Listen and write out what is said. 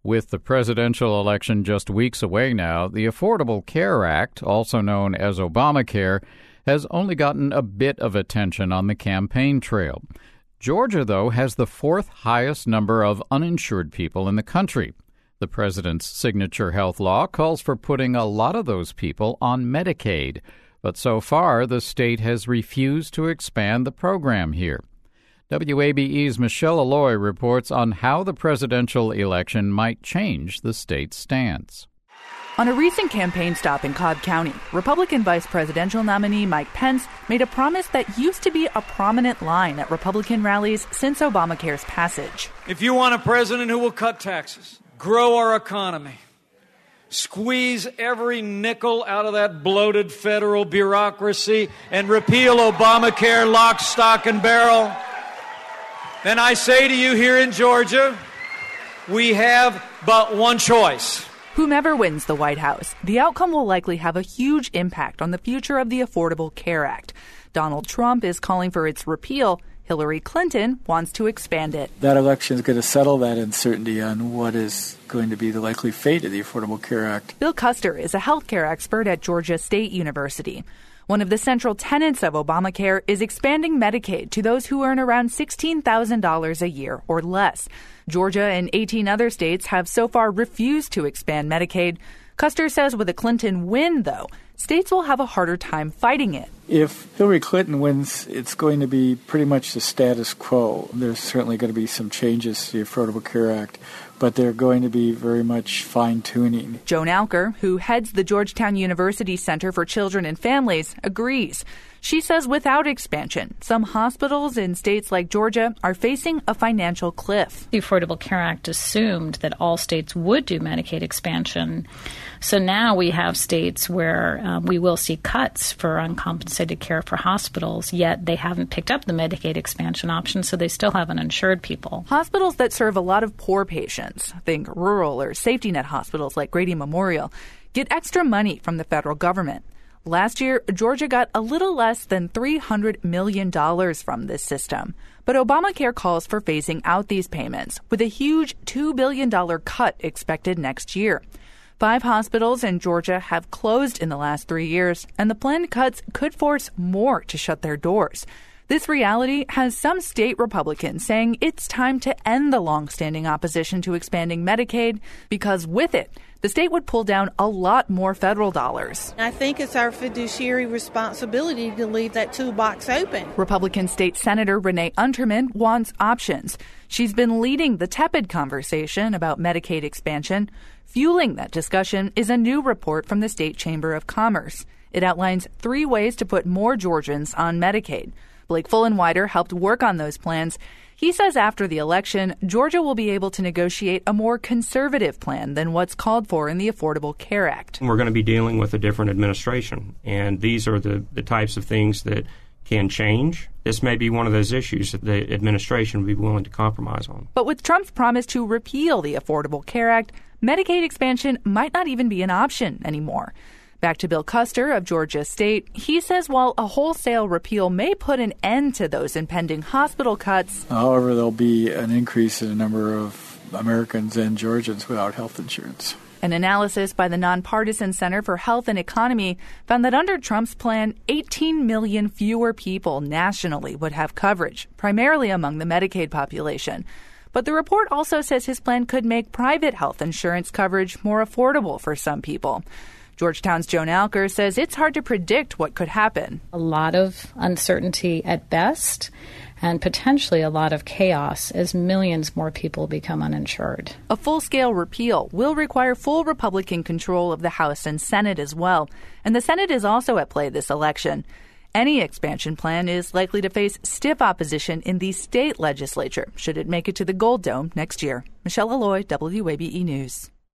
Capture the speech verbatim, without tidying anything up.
With the presidential election just weeks away now, the Affordable Care Act, also known as Obamacare, has only gotten a bit of attention on the campaign trail. Georgia, though, has the fourth highest number of uninsured people in the country. The president's signature health law calls for putting a lot of those people on Medicaid, but so far the state has refused to expand the program here. W A B E's Michelle Alloy reports on how the presidential election might change the state's stance. On a recent campaign stop in Cobb County, Republican vice presidential nominee Mike Pence made a promise that used to be a prominent line at Republican rallies since Obamacare's passage. If you want a president who will cut taxes, grow our economy, squeeze every nickel out of that bloated federal bureaucracy, and repeal Obamacare lock, stock, and barrel, then I say to you here in Georgia, we have but one choice. Whomever wins the White House, the outcome will likely have a huge impact on the future of the Affordable Care Act. Donald Trump is calling for its repeal. Hillary Clinton wants to expand it. That election is going to settle that uncertainty on what is going to be the likely fate of the Affordable Care Act. Bill Custer is a healthcare expert at Georgia State University. One of the central tenets of Obamacare is expanding Medicaid to those who earn around sixteen thousand dollars a year or less. Georgia and eighteen other states have so far refused to expand Medicaid. Custer says with a Clinton win, though, states will have a harder time fighting it. If Hillary Clinton wins, it's going to be pretty much the status quo. There's certainly going to be some changes to the Affordable Care Act, but they're going to be very much fine-tuning. Joan Alker, who heads the Georgetown University Center for Children and Families, agrees. She says without expansion, some hospitals in states like Georgia are facing a financial cliff. The Affordable Care Act assumed that all states would do Medicaid expansion. So now we have states where um, we will see cuts for uncompensated care for hospitals, yet they haven't picked up the Medicaid expansion option, so they still have uninsured people. Hospitals that serve a lot of poor patients, think rural or safety net hospitals like Grady Memorial, get extra money from the federal government. Last year, Georgia got a little less than three hundred million dollars from this system. But Obamacare calls for phasing out these payments, with a huge two billion dollars cut expected next year. Five hospitals in Georgia have closed in the last three years, and the planned cuts could force more to shut their doors. This reality has some state Republicans saying it's time to end the longstanding opposition to expanding Medicaid, because with it, the state would pull down a lot more federal dollars. I think it's our fiduciary responsibility to leave that toolbox open. Republican State Senator Renee Unterman wants options. She's been leading the tepid conversation about Medicaid expansion. Fueling that discussion is a new report from the State Chamber of Commerce. It outlines three ways to put more Georgians on Medicaid. Blake Fullenwider helped work on those plans. He says after the election, Georgia will be able to negotiate a more conservative plan than what's called for in the Affordable Care Act. We're going to be dealing with a different administration, and these are the, the types of things that can change. This may be one of those issues that the administration would be willing to compromise on. But with Trump's promise to repeal the Affordable Care Act, Medicaid expansion might not even be an option anymore. Back to Bill Custer of Georgia State, he says while a wholesale repeal may put an end to those impending hospital cuts, however, there'll be an increase in the number of Americans and Georgians without health insurance. An analysis by the Nonpartisan Center for Health and Economy found that under Trump's plan, eighteen million fewer people nationally would have coverage, primarily among the Medicaid population. But the report also says his plan could make private health insurance coverage more affordable for some people. Georgetown's Joan Alker says it's hard to predict what could happen. A lot of uncertainty at best, and potentially a lot of chaos as millions more people become uninsured. A full-scale repeal will require full Republican control of the House and Senate as well. And the Senate is also at play this election. Any expansion plan is likely to face stiff opposition in the state legislature should it make it to the Gold Dome next year. Michelle Alloy, W A B E News.